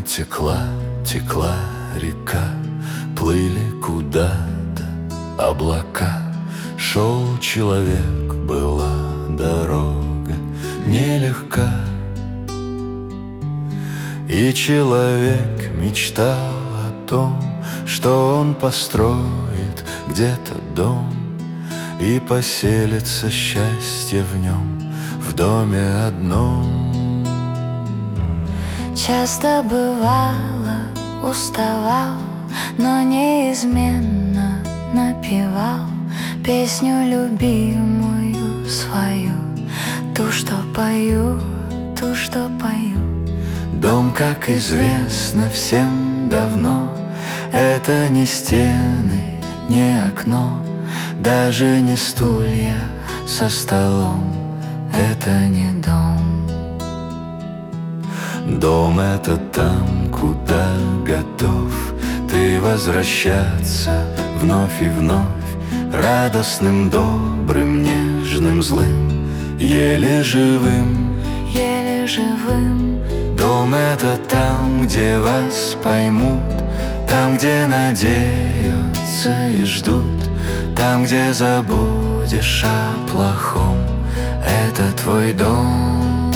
текла, текла река, плыли куда-то облака. Шел человек, была дорога нелегка. И человек мечтал о том, что он построит где-то дом и поселится счастье в нем, в доме одном. Часто бывало, уставал, но неизменно напевал песню любимую свою, ту, что пою, ту, что пою. Дом, как известно всем давно, это не стены, не окно, даже не стулья со столом. Это не дом. Дом — это там, куда готов ты возвращаться вновь и вновь, радостным, добрым, нежным, злым, еле живым, еле живым. Дом — это там, где вас поймут, там, где надеются и ждут, там, где забудешь о плохом. Это твой дом.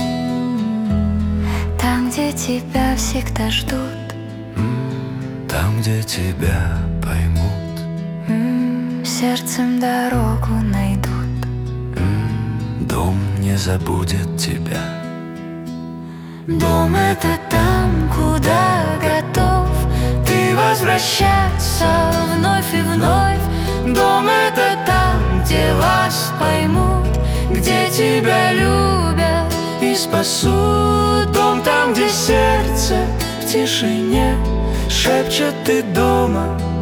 Там, где тебя всегда ждут, там, где тебя поймут, сердцем дорогу найдут. Дом не забудет тебя. Дом — это там, куда готов ты возвращаться вновь и вновь. Дом — это там, где вас поймут, где тебя любят и спасут. Дом там, где сердце в тишине шепчет: ты дома,